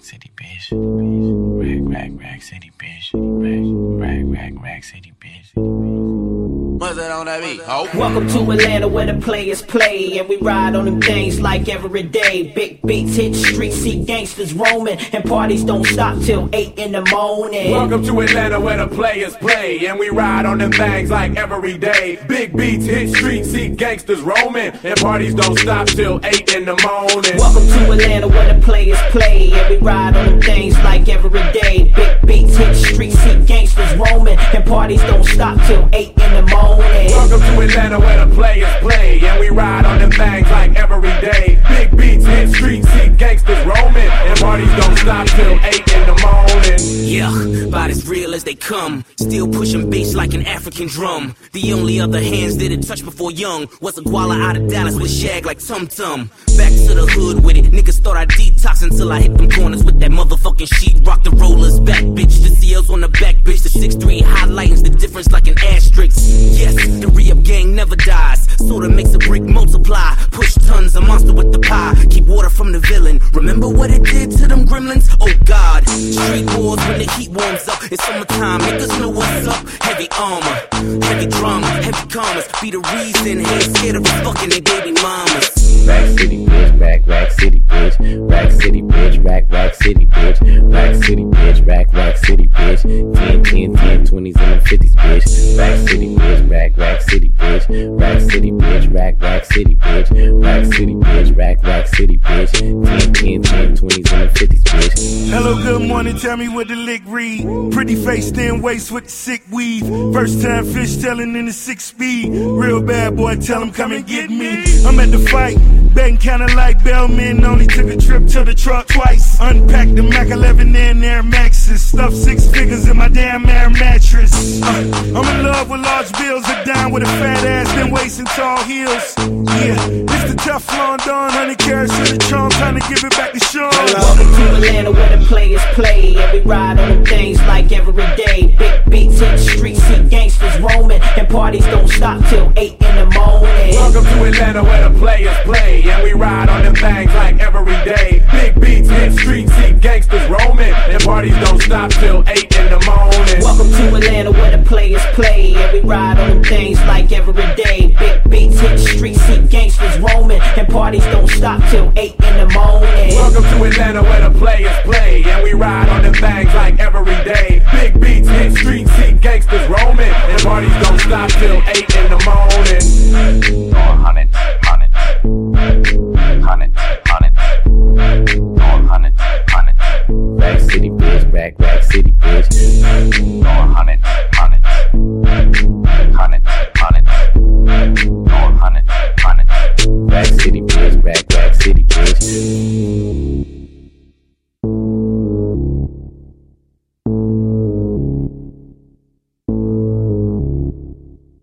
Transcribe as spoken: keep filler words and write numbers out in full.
city, bitch. Rack, rack, rack city, bitch. Rack, rack, rack, rack city, bitch. What's that on that beat? Oh. Welcome to Atlanta where the players play, and we ride on them things like every day. Big beats hit streets, see gangsters roaming, and parties don't stop till eight in the morning. Welcome to Atlanta where the players play, and we ride on them things like every day. Big beats hit streets, see gangsters roaming, and parties don't stop till eight in the morning. Welcome to Atlanta where the players play, and we ride on them things like every day. Big beats hit streets, see gangsters roaming, and parties don't stop till eight in the morning. Welcome to Atlanta where the players play, and we ride on them things like every day. Big beats hit streets, see gangsters roaming, and parties don't stop till eight in the morning. Yeah, about as real as they come, still pushing bass like an African drum. The only other hands that it touched before young was a guala out of Dallas with shag like Tum Tum. Back to the hood with it, niggas thought I detox until I hit them corners with that motherfucking sheet. Rock the rollers back, bitch, the C L's on the back, bitch. The six three highlighting the difference like an asterisk. Yes, the re-up gang never dies, soda makes a brick multiply. Push tons, a monster with the pie, keep water from the villain. Remember what it did to them gremlins? Oh God, street wars when the heat warms up. It's summertime, niggas know what's up. Heavy armor, heavy drama, heavy commas be the reason ain't scared of fucking they baby mamas. Rack city, bitch, rack, rack city, bitch. Rack city, bitch, rack, rack city, bitch. Rack city, bitch, rack, rack city, bitch. ten, ten, ten, twenties and the fifties, bitch. Rack city, bitch, rack, rack city, bitch. Rack city, bitch, rack, rack city, bitch. Rack city, bitch, rack, rack city, bitch. ten, ten, ten, twenties and the fifties, bitch. Hello, good morning, tell me what the lick read. Pretty face, thin waist with the sick weave. First time fish telling in the six speed. Real bad boy, tell him come and get me. I'm at the fight, betting kinda like Bellman. Only took a trip to the truck twice. Unpacked the Mac eleven in Air Maxes. Stuffed six figures in my damn air mattress. Uh, I'm in love with large bills, a dime with a fat ass, then waist and tall heels. Yeah, it's the Teflon Don, honey carats in the trunk, trying to give it back to Sean. Welcome to Atlanta where the players play, and we ride on them things like every day. Big beats hit streets, see gangsters roaming, and parties don't stop till eight in the morning. Welcome to Atlanta where the players play, and we ride on them things like every day. Big beats hit streets, see gangsters roaming, and parties don't stop till eight in the morning. Welcome to Atlanta where the players play, and we ride on them things like every day. Big beats hit streets, see gangsters roaming, and parties don't stop till eight in the morning. Welcome to Atlanta where the players play, and we ride on them things like every day. Big beats hit streets, see gangsters roaming, and parties don't stop till eight in the morning.